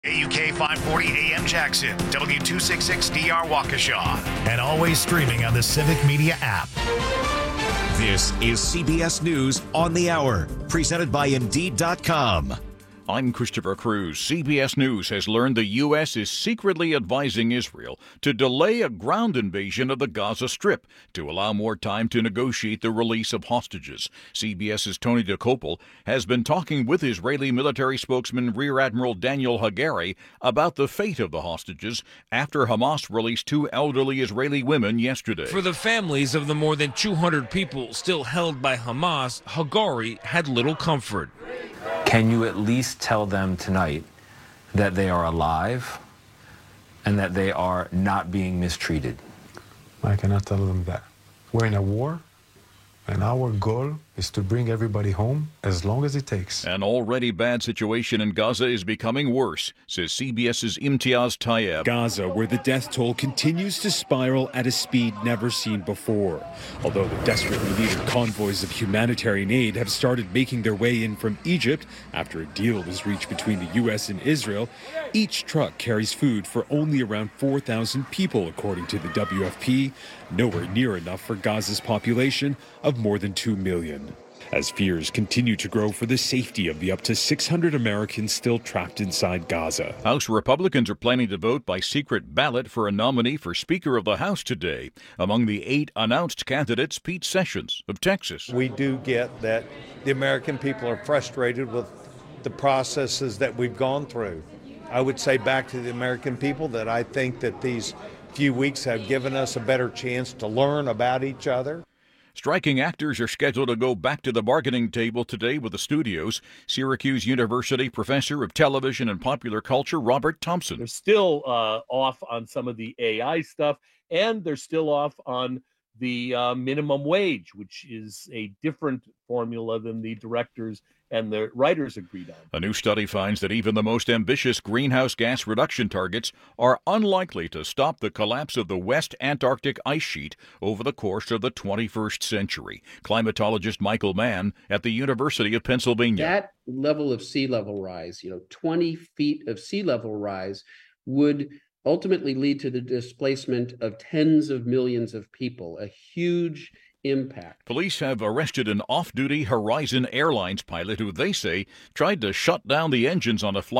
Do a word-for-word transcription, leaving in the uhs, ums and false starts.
A U K five forty A M Jackson, W two sixty-six D R Waukesha, and always streaming on the Civic Media app. This is C B S News on the Hour, presented by Indeed dot com. I'm Christopher Cruz. C B S News has learned the U S is secretly advising Israel to delay a ground invasion of the Gaza Strip to allow more time to negotiate the release of hostages. CBS's Tony Dokoupil has been talking with Israeli military spokesman Rear Admiral Daniel Hagari about the fate of the hostages after Hamas released two elderly Israeli women yesterday. For the families of the more than two hundred people still held by Hamas, Hagari had little comfort. Can you at least tell them tonight that they are alive and that they are not being mistreated? I cannot tell them that. We're in a war, and our goal is to bring everybody home as long as it takes. An already bad situation in Gaza is becoming worse, says CBS's Imtiaz Tayeb. Gaza, where the death toll continues to spiral at a speed never seen before. Although the desperately needed convoys of humanitarian aid have started making their way in from Egypt after a deal was reached between the U S and Israel, each truck carries food for only around four thousand people, according to the W F P, nowhere near enough for Gaza's population of more than two million. As fears continue to grow for the safety of the up to six hundred Americans still trapped inside Gaza. House Republicans are planning to vote by secret ballot for a nominee for Speaker of the House today. Among the eight announced candidates, Pete Sessions of Texas. We do get that the American people are frustrated with the processes that we've gone through. I would say back to the American people that I think that these few weeks have given us a better chance to learn about each other. Striking actors are scheduled to go back to the bargaining table today with the studios. Syracuse University professor of television and popular culture, Robert Thompson. They're still uh, off on some of the A I stuff, and they're still off on the uh, minimum wage, which is a different formula than the directors and the writers agreed on. A new study finds that even the most ambitious greenhouse gas reduction targets are unlikely to stop the collapse of the West Antarctic ice sheet over the course of the twenty-first century. Climatologist Michael Mann at the University of Pennsylvania. That level of sea level rise, you know, twenty feet of sea level rise would ultimately lead to the displacement of tens of millions of people, a huge impact. Police have arrested an off-duty Horizon Airlines pilot who they say tried to shut down the engines on a flight